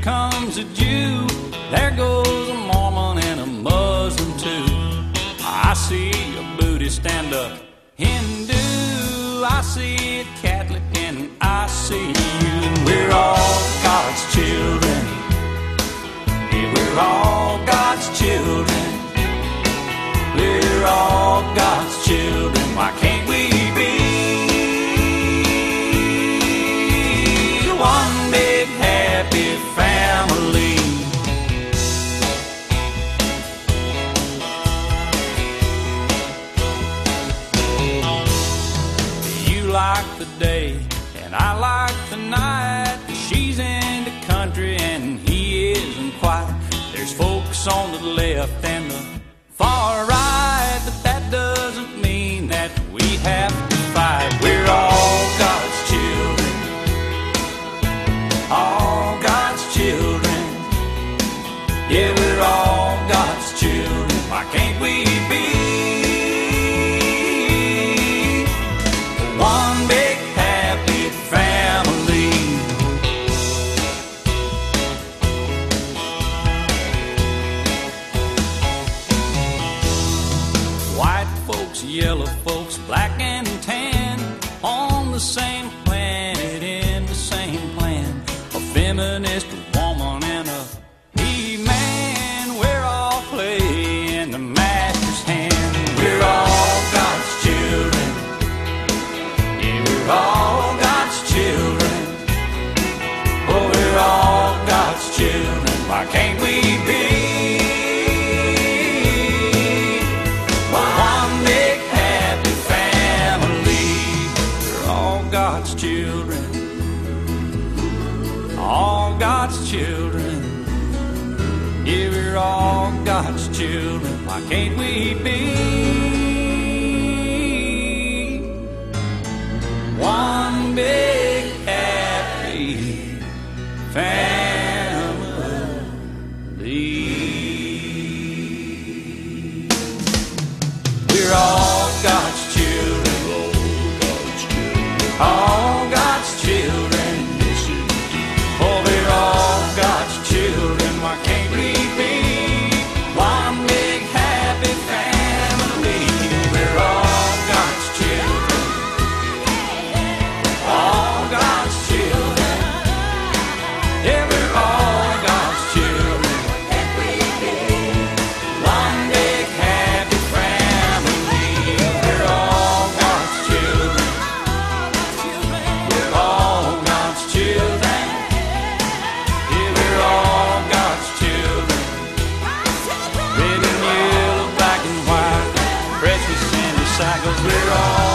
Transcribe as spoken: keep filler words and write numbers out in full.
comes a Jew, there goes a Mormon and a Muslim too. I see a Buddhist and a Hindu, I see a Catholic and I see you. And we're all God's children. Yeah, we're all God's children. We're all God's children. Why can't we be one big happy family? You like the day and I like the night. She's into country and he isn't quite. There's folks on the left and the far right, but that doesn't mean that we have to fight. We're all God's children, all God's children. Yeah, we're all God's children. Why can't we be one big happy family? White folks, yellow folks, black and tan, on the same planet, in the same plan. A feminist, a woman, and a he-man. We're all clay in the master's hand. We're all God's children. Yeah, we're all God's children. Oh, we're all God's children. Why can't we be one big happy family? We're all God's children, all God's children. Yeah, we're all God's children. Why can't we be one big happy family? We're all God's children, all God's children. Oh, we're all God's children. Why can't we be one big happy family? We're all God's children, all God's children. Yeah, we're all God's children. One big happy family. We're all God's children. We're all God's children. Yeah, we're all God's children. Red and yellow, black and white, precious in the cycles. We're all